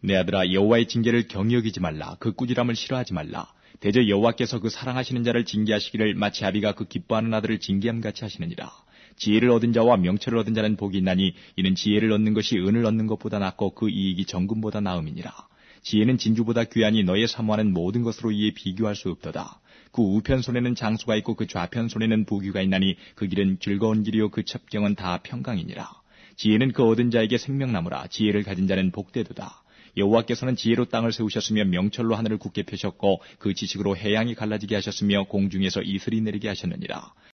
내 아들아, 여호와의 징계를 경히 여기지 말라. 그 꾸지람을 싫어하지 말라. 대저 여호와께서 그 사랑하시는 자를 징계하시기를 마치 아비가 그 기뻐하는 아들을 징계함같이 하시느니라. 지혜를 얻은 자와 명철을 얻은 자는 복이 있나니 이는 지혜를 얻는 것이 은을 얻는 것보다 낫고 그 이익이 정금보다 나음이니라. 지혜는 진주보다 귀하니 너의 사모하는 모든 것으로 이에 비교할 수 없도다. 그 우편 손에는 장수가 있고 그 좌편 손에는 부귀가 있나니 그 길은 즐거운 길이요 그 첩경은 다 평강이니라. 지혜는 그 얻은 자에게 생명나무라. 지혜를 가진 자는 복되도다. 여호와께서는 지혜로 땅을 세우셨으며 명철로 하늘을 굳게 펴셨고 그 지식으로 해양이 갈라지게 하셨으며 공중에서 이슬이 내리게 하셨느니라.